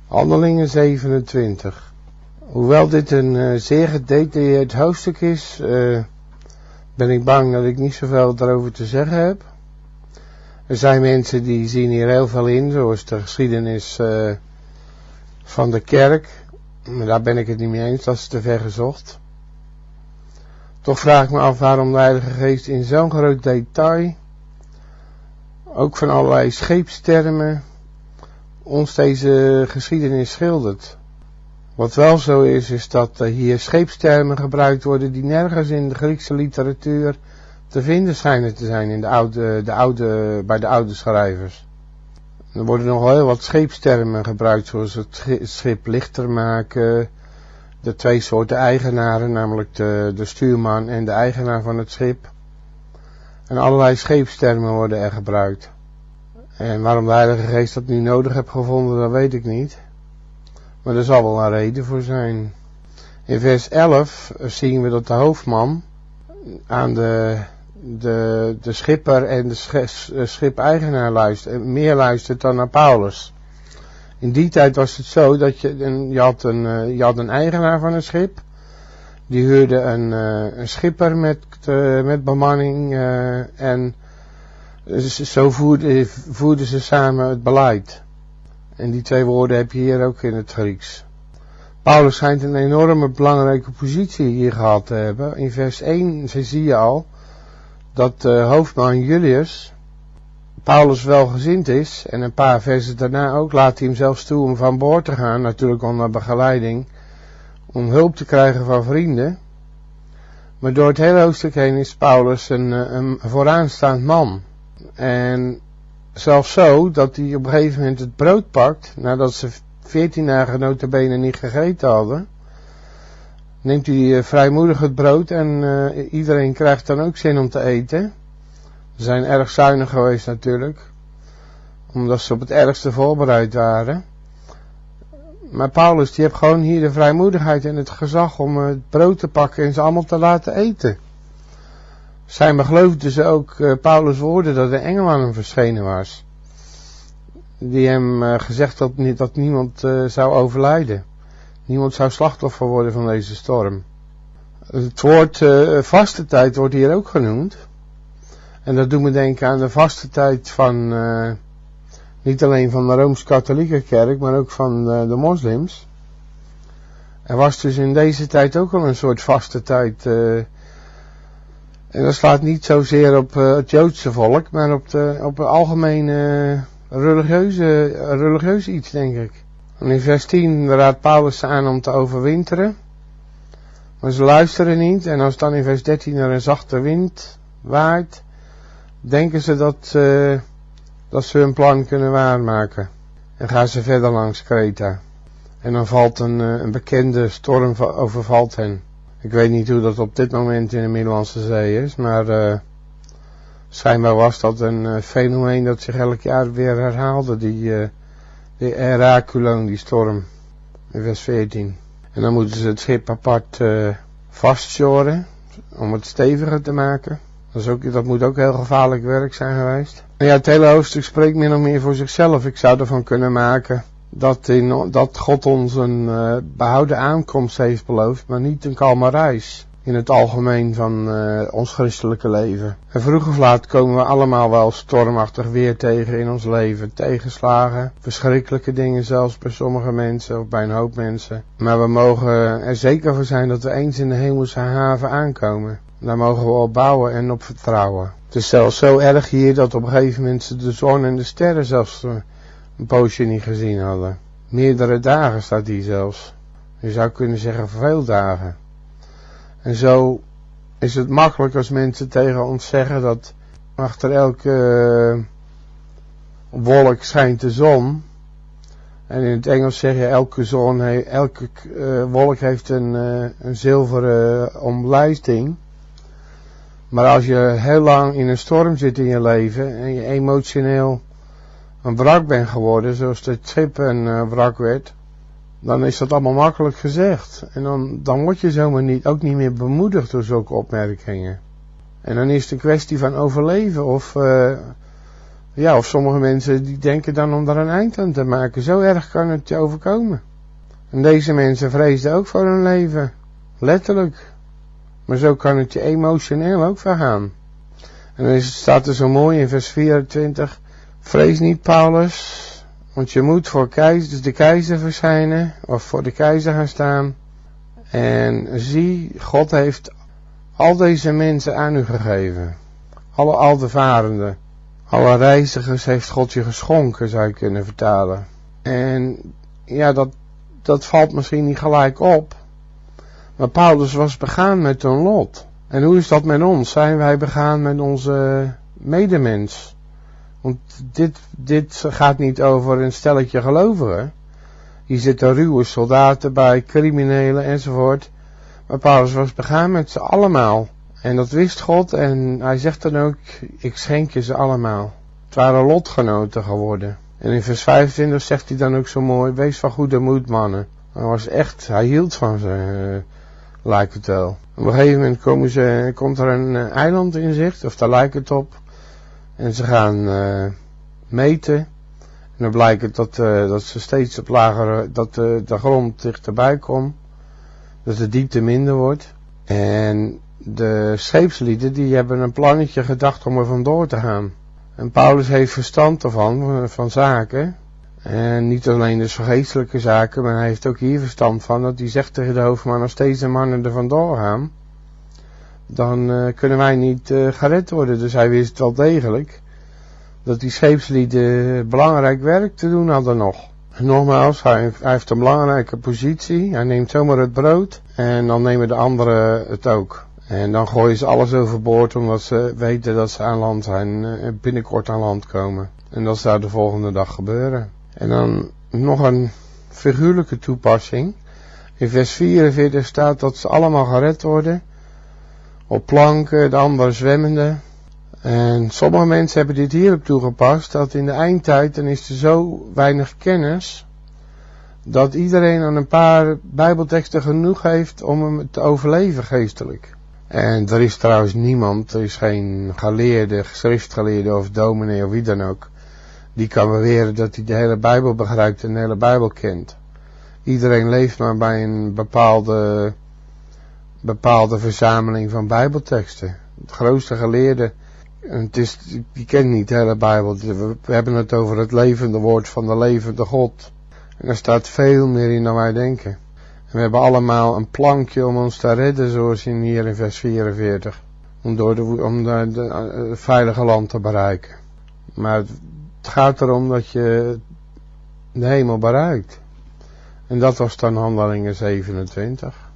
Handelingen 27. Hoewel dit een zeer gedetailleerd hoofdstuk is, ben ik bang dat ik niet zoveel erover te zeggen heb. Er zijn mensen die zien hier heel veel in, zoals de geschiedenis van de kerk. Maar daar ben ik het niet mee eens, dat is te ver gezocht. Toch vraag ik me af waarom de Heilige Geest in zo'n groot detail, ook van allerlei scheepstermen, ons deze geschiedenis schildert. Wat wel zo is dat hier scheepstermen gebruikt worden die nergens in de Griekse literatuur te vinden schijnen te zijn in bij de oude schrijvers. Er worden nog heel wat scheepstermen gebruikt, zoals het schip lichter maken, de twee soorten eigenaren, namelijk de stuurman en de eigenaar van het schip. En allerlei scheepstermen worden er gebruikt. En waarom de Heilige Geest dat nu nodig heeft gevonden, dat weet ik niet. Maar er zal wel een reden voor zijn. In vers 11 zien we dat de hoofdman aan de schipper en de schipeigenaar meer luistert dan naar Paulus. In die tijd was het zo dat je had een eigenaar van een schip. Die huurde een schipper met bemanning en zo voerden ze samen het beleid. En die twee woorden heb je hier ook in het Grieks. Paulus schijnt een enorme belangrijke positie hier gehad te hebben. In vers 1 zie je al dat hoofdman Julius Paulus welgezind is. En een paar versen daarna ook laat hij hem zelfs toe om van boord te gaan. Natuurlijk onder begeleiding. Om hulp te krijgen van vrienden. Maar door het hele hoofdstuk heen is Paulus een vooraanstaand man. En zelfs zo dat hij op een gegeven moment het brood pakt, nadat ze 14 dagen nota bene niet gegeten hadden, neemt hij vrijmoedig het brood en iedereen krijgt dan ook zin om te eten. Ze zijn erg zuinig geweest natuurlijk, omdat ze op het ergste voorbereid waren. Maar Paulus die heeft gewoon hier de vrijmoedigheid en het gezag om het brood te pakken en ze allemaal te laten eten. Schijnbaar geloofden ze ook Paulus' woorden dat een engel aan hem verschenen was. Die hem gezegd had dat niemand zou overlijden. Niemand zou slachtoffer worden van deze storm. Het woord vaste tijd wordt hier ook genoemd. En dat doet me denken aan de vaste tijd van niet alleen van de Rooms-Katholieke kerk, maar ook van de moslims. Er was dus in deze tijd ook al een soort vaste tijd. En dat slaat niet zozeer op het Joodse volk, maar op het algemene religieuze iets, denk ik. En in vers 10 raadt Paulus ze aan om te overwinteren. Maar ze luisteren niet. En als dan in vers 13 er een zachte wind waait, denken ze dat ze hun plan kunnen waarmaken. En gaan ze verder langs Kreta. En dan valt een bekende storm overvalt hen. Ik weet niet hoe dat op dit moment in de Middellandse Zee is, maar schijnbaar was dat een fenomeen dat zich elk jaar weer herhaalde, die Heraculon, die storm, in vers 14. En dan moeten ze het schip apart vastsjoren, om het steviger te maken. Dat moet ook heel gevaarlijk werk zijn geweest. En ja, het hele hoofdstuk spreekt min of meer voor zichzelf. Ik zou ervan kunnen maken dat God ons een behouden aankomst heeft beloofd, maar niet een kalme reis in het algemeen van ons christelijke leven. En vroeg of laat komen we allemaal wel stormachtig weer tegen in ons leven. Tegenslagen, verschrikkelijke dingen zelfs bij sommige mensen of bij een hoop mensen. Maar we mogen er zeker voor zijn dat we eens in de hemelse haven aankomen. Daar mogen we op bouwen en op vertrouwen. Het is zelfs zo erg hier dat op een gegeven moment ze de zon en de sterren zelfs een poosje niet gezien hadden. Meerdere dagen staat die zelfs. Je zou kunnen zeggen veel dagen. En zo is het makkelijk als mensen tegen ons zeggen dat achter elke wolk schijnt de zon. En in het Engels zeg je elke wolk heeft een zilveren omlijsting. Maar als je heel lang in een storm zit in je leven en je emotioneel een wrak bent geworden, zoals het schip een wrak werd, dan is dat allemaal makkelijk gezegd. En dan word je zomaar ook niet meer bemoedigd door zulke opmerkingen. En dan is het een kwestie van overleven of Ja, of sommige mensen die denken dan om daar een eind aan te maken. Zo erg kan het je overkomen. En deze mensen vreesden ook voor hun leven. Letterlijk. Maar zo kan het je emotioneel ook vergaan. En dan staat er zo mooi in vers 24. Vrees niet, Paulus, want je moet voor de keizer verschijnen, of voor de keizer gaan staan. En zie, God heeft al deze mensen aan u gegeven. Alle aldevarenden, alle reizigers heeft God je geschonken, zou je kunnen vertalen. En ja, dat valt misschien niet gelijk op. Maar Paulus was begaan met een lot. En hoe is dat met ons? Zijn wij begaan met onze medemens? Want dit gaat niet over een stelletje gelovigen. Hier zitten ruwe soldaten bij, criminelen enzovoort. Maar Paulus was begaan met ze allemaal. En dat wist God en hij zegt dan ook, ik schenk je ze allemaal. Het waren lotgenoten geworden. En in vers 25 zegt hij dan ook zo mooi, wees van goede moed, mannen. Hij hield van ze, lijkt het wel. Op een gegeven moment komt er een eiland in zicht, of daar lijkt het op. En ze gaan meten. En dan blijkt het dat ze steeds op lagere, dat de grond dichterbij komt. Dat de diepte minder wordt. En de scheepslieden die hebben een plannetje gedacht om er vandoor te gaan. En Paulus heeft verstand ervan, van zaken. En niet alleen dus van geestelijke zaken, maar hij heeft ook hier verstand van. Dat hij zegt tegen de hoofdman, als deze mannen er vandoor gaan, dan kunnen wij niet gered worden. Dus hij wist wel degelijk dat die scheepslieden belangrijk werk te doen hadden nog. En nogmaals, hij heeft een belangrijke positie. Hij neemt zomaar het brood en dan nemen de anderen het ook. En dan gooien ze alles overboord omdat ze weten dat ze aan land zijn, binnenkort aan land komen. En dat zou de volgende dag gebeuren. En dan nog een figuurlijke toepassing. In vers 44 staat dat ze allemaal gered worden. Op planken, de anderen zwemmende. En sommige mensen hebben dit hierop toegepast, dat in de eindtijd dan is er zo weinig kennis, dat iedereen aan een paar bijbelteksten genoeg heeft om hem te overleven geestelijk. En er is trouwens niemand, er is geen geleerde, schriftgeleerde of dominee of wie dan ook, die kan beweren dat hij de hele Bijbel begrijpt en de hele Bijbel kent. Iedereen leeft maar bij een bepaalde verzameling van bijbelteksten. Het grootste geleerde, die kent niet de hele Bijbel. We hebben het over het levende woord van de levende God. En daar staat veel meer in dan wij denken. En we hebben allemaal een plankje om ons te redden, zoals hier in vers 44. Om de veilige land te bereiken. Maar het gaat erom dat je de hemel bereikt. En dat was dan Handelingen 27.